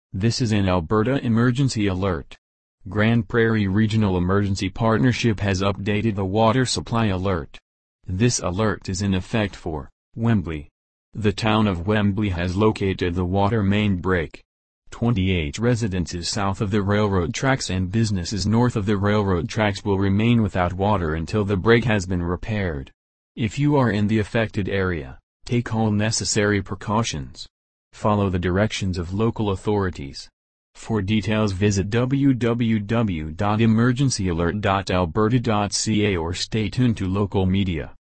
This is an Alberta emergency alert. Grande Prairie Regional Emergency Partnership has updated the water supply alert. This alert is in effect for Wembley. The town of Wembley has located the water main break. 28 residences south of the railroad tracks and businesses north of the railroad tracks will remain without water until the break has been repaired. If you are in the affected area, take all necessary precautions. Follow the directions of local authorities. For details visit www.emergencyalert.alberta.ca or stay tuned to local media.